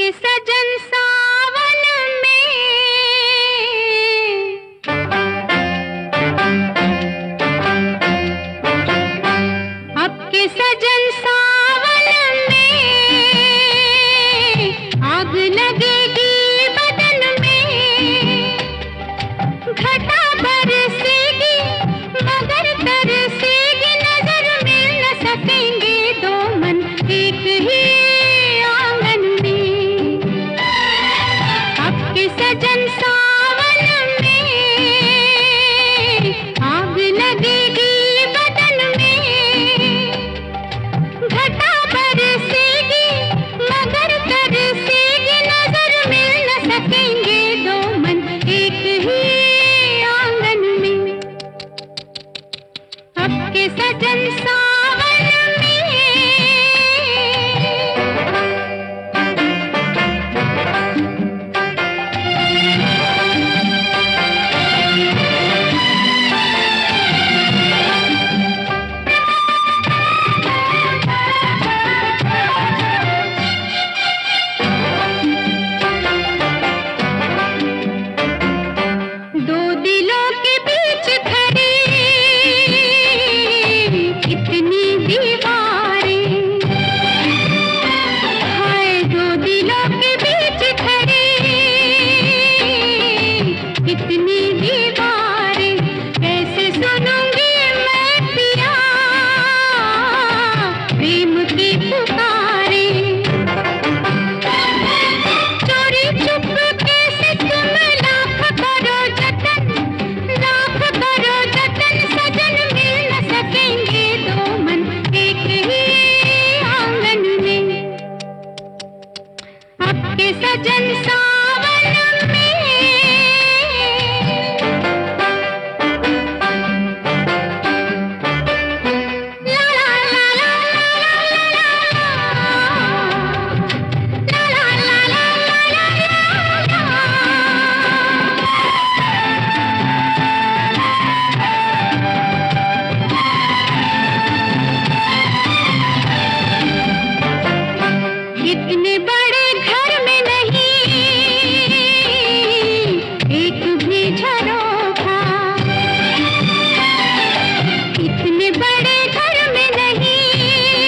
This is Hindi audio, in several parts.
सजन सावन में, अब के सजन सावन में आग लगेगी बदन में, घटा बरसेगी मगर तरसेगी नजर, मिल न सकेंगे दो मन एक ही आंगन में। अब के सजन सावन में आग लगेगी बदन में, घटा बरसेगी मगर तरसेगी नजर, मिल न सकेंगे दो मन एक ही आंगन में। अब के सजन सावन में। दो दिलों के बीच खड़ी कितनी दीवारें, हाय दो दिलों के बीच खड़ी कितनी दीवारें, कैसे सुनूंगी मैं पिया प्रेम की पुकारें। चोरी चुपके से तुम लाख करो जतन, लाख करो जतन सजन, मिल न सकेंगे दो मन एक ही आंगन में। अब के सजन सावन में। ला ला ला ला ला ला ला ला ला। इतने बड़े घर में नहीं एक भी झरोखा, इतने बड़े घर में नहीं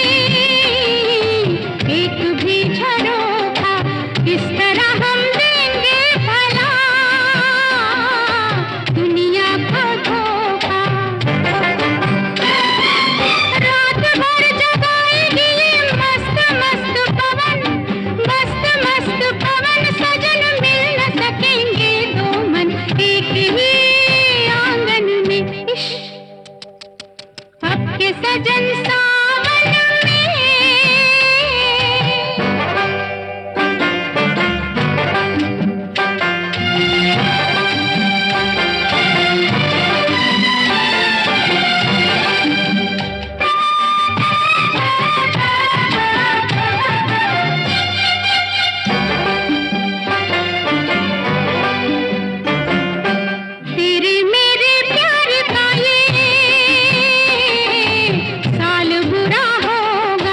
एक भी झरोखा, किस तरह हम देंगे भला दुनिया को धोखा। रात भर जगाएगी ये मस्त मस्त पवन, मस्त मस्त पवन सजन, मिल न सकेंगे दो मन एक ही आंगन में। इश्श अब के सजन सावन में। तेरे मेरे प्यार का ये साल बुरा होगा,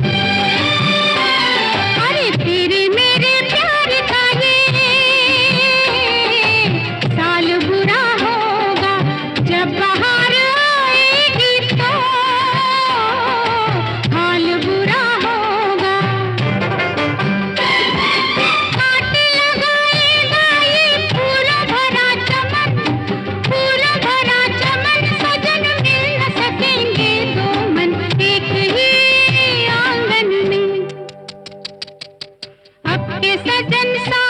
अरे तेरे मेरे प्यार का ये साल बुरा होगा, जब बाहर आएगी तो हाल बुरा होगा। कांटे लगाएगा ये फूलों भरा चमन, फूलों भरा चमन सजन, मिल न सकेंगे दो मन एक ही आंगन में। अब के सजन सा